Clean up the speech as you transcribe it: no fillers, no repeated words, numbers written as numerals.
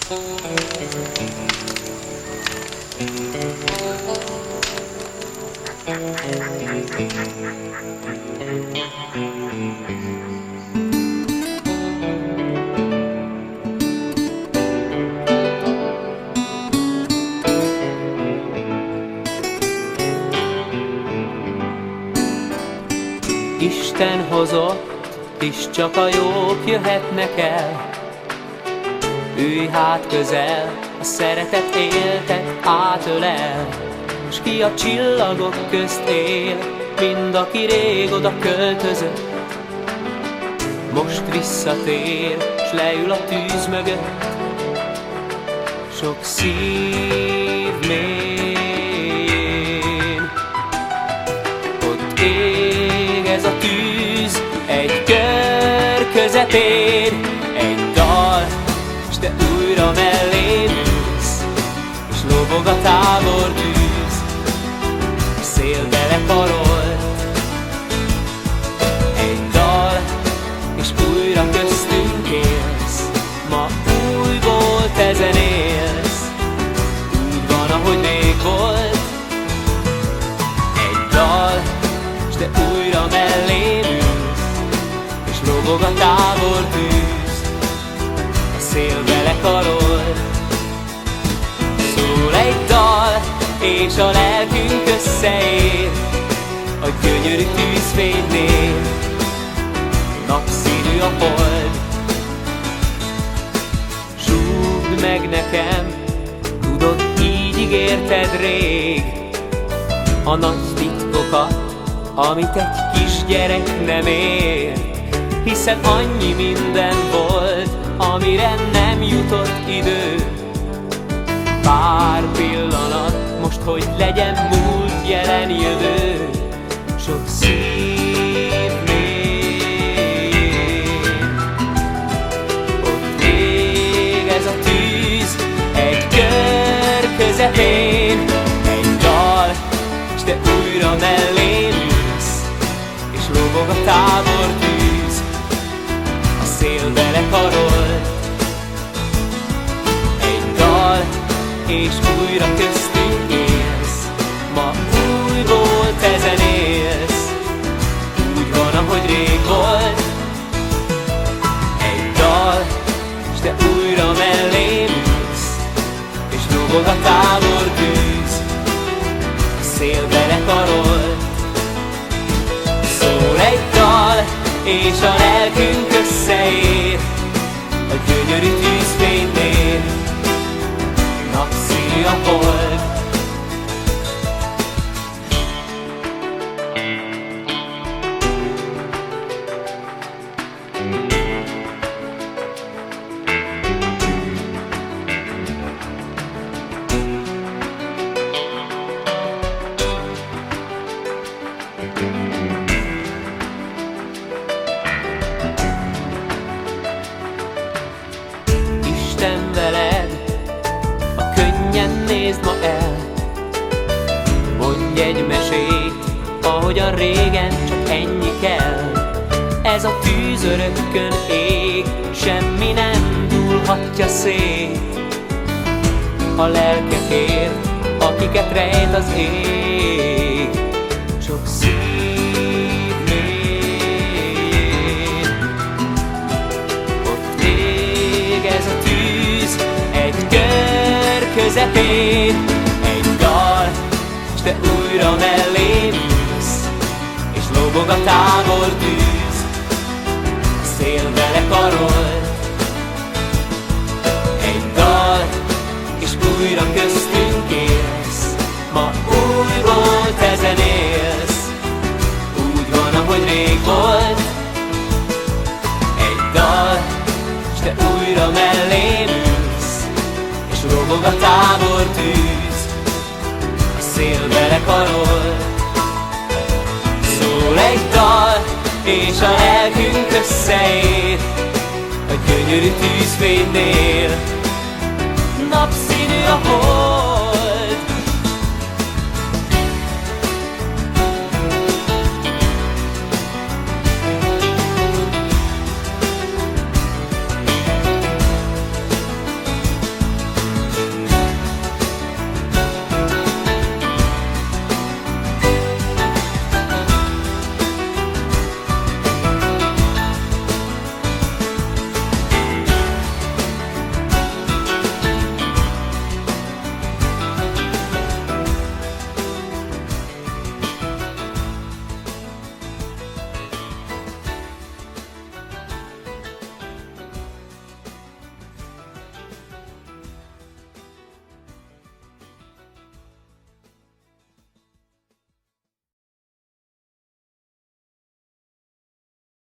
Isten hozott, és csak a jók jöhetnek el. Ülj hát közel, a szeretet éltet átölel, s ki a csillagok közt él, mind aki rég oda költözött. Most visszatér, s leül a tűz mögött, sok szív mélyén. Ott ég ez a tűz egy kör közepén, egy dal, s te újra mellém ülsz, és lobog a tábortűz, a szél belekarolt. Egy dal, és újra köztünk élsz, ma újból te zenélsz, úgy van, ahogy rég volt. Egy dal, s te újra mellém ülsz, és lobog a tábortűz, a szél belekarolt. Szól egy dal, és a lelkünk összeér, a gyönyörű tűzfénynél, napszínű a hold. Súgd meg nekem, tudod, így ígérted rég, a nagy titkokat, amit egy kisgyerek nem ért. Hiszen annyi minden volt, amire nem jutott idő. Pár pillanat, most hogy legyen múlt, jelen, jövő, sok szív mélyén. Ott ég ez a tűz egy kör közepén, egy dal, s te újra mellém ülsz, és lobog a tábortűz, a szél belekarolt. Egy dal, és újra köztünk élsz, ma újból te zenélsz, úgy van, ahogy rég volt. Egy dal, s te újra mellém ülsz, és lobog a tábortűz, a szél belekarolt. Szól egy dal, és a lelkünk összeér, a gyönyörű tűzfénynél, napszínű a hold. Isten veled, a könnyen nézd ma el, mondj egy mesét, ahogyan régen csak ennyi kell. Ez a tűz örökkön ég, semmi nem dúlhatja szét. A lelkekért, akiket rejt az ég, sok szív mélyén. Ott ég ez a tűz egy kör közepén, egy dal, s te újra mellém ülsz, és lobog a tábortűz, a szél belekarolt. Egy dal, és újra köztünk élsz, ma újból te zenélsz, úgy van, ahogy rég volt. Egy dal, s te újra mellém ülsz, és lobog a tábortűz, a szél belekarolt. Szól egy dal, és a lelkünk összeér, a gyönyörű tűzfénynél, napszínű a hold.